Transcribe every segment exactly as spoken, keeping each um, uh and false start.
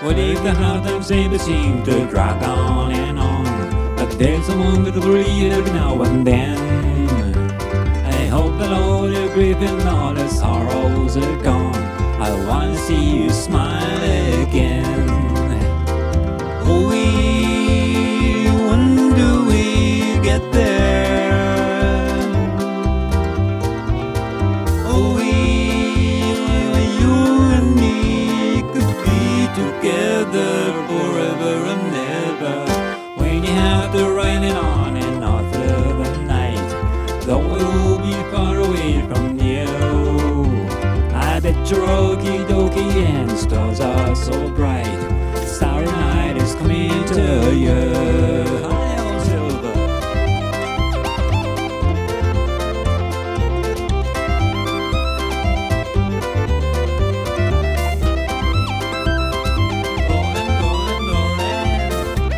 What if the hard times ever seem to drag on and on? But there's someone to breathe every now and then. I hope that all your grief and all the sorrows are gone. I wanna see you smile again. Oh, we, when do we get there? Oh, we, you and me could be together forever and ever. When you have to ride it on and off through the night, though we'll be far away from you, I bet your okie dokie and stars are so bright. Starry night is coming to you. Hi, old Silver. Golden, golden, golden.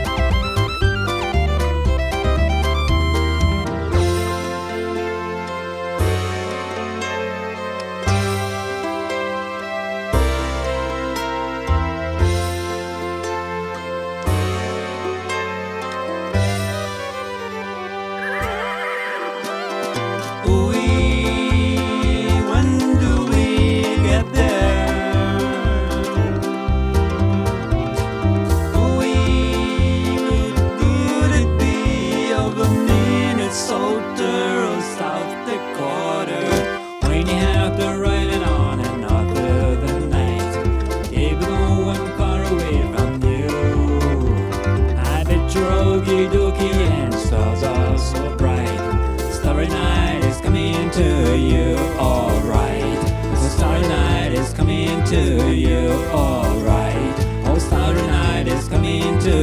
South Dakota, when you have to ride it on and off through the night, even though I'm far away from you, I bet your okie dokie and stars are so bright. Starry night is coming to you, alright. The starry night is coming to you, alright. Oh, starry night is coming to